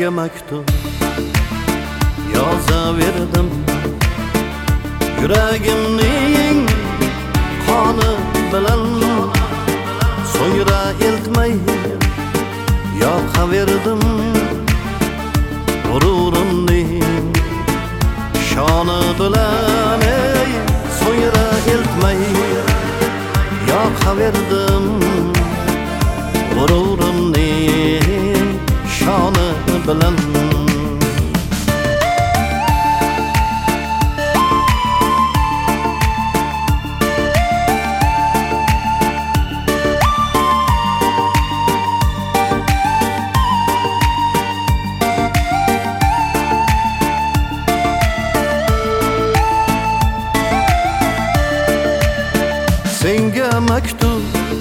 senga maktub yozaverdim. Yuragimning qoni bilan so'ngra eltmay yoqaverdim. G'ururimning shoni bilan so'ngra eltmay yoqaverdim. G'ururimning shoni bilan senga maktub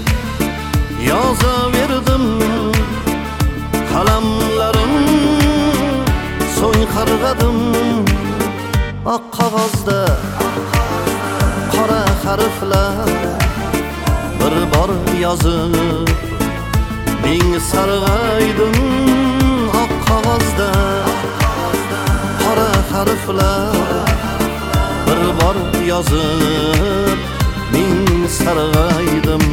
yozaverdim. Qalamlarim so'ng qarg'adim. Oq qog'ozda qora harflar bir bor yozib ming sarg'aydim. Oq qog'ozda qora harflar bir bor yozib ming sarg'aydim.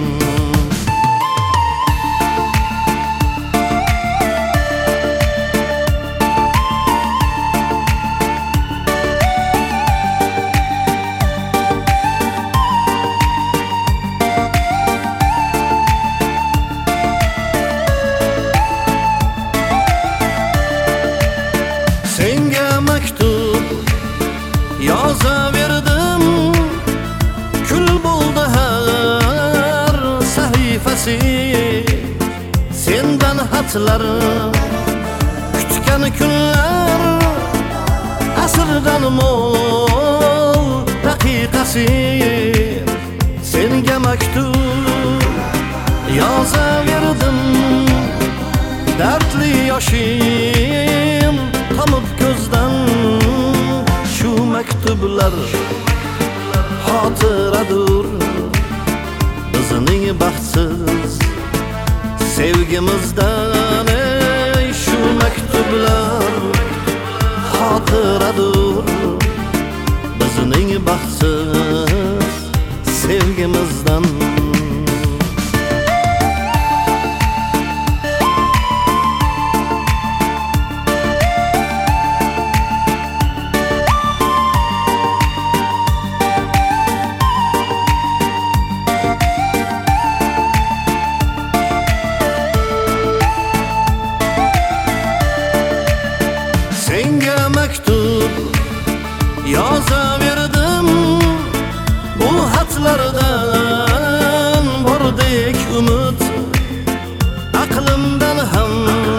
Senga maktub yozaverdim. Kul bo'ldi har sahifasi. Sendan xatlar kutgan kunlar asrdan mo'l daqiqasi. Senga maktub yozaverdim. Dardli yoshim tomib ko'zdan. Shu maktublar xotiradur bizning baxtsiz sevgimizdan. Shu maktublar xotiradur bizning baxtsiz sevgimizdan. Senga maktub yozaverdim. Bu xatlardan bordek umid aqlimdan ham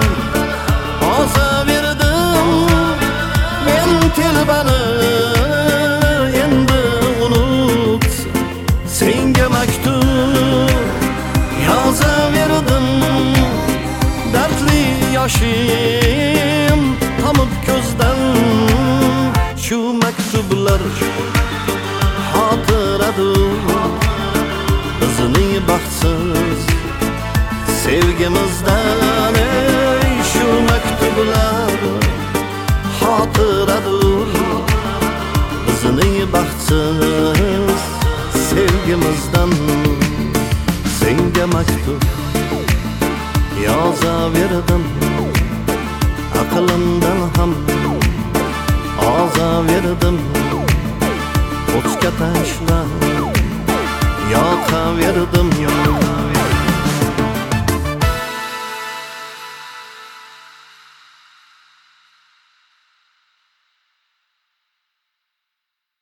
ozaverdim. Men telbani endi unut. Senga maktub yozaverdim. Dardli yoshim tomib ko'zdan. Shu maktublar xotiradur bizning baxtsiz sevgimizdan. Shu maktublar xotiradur bizning baxtsiz sevgimizdan. Senga maktub yozaverdim. Aqlimdan ham ozaverdim. O'tga tashlab yoqaverdim.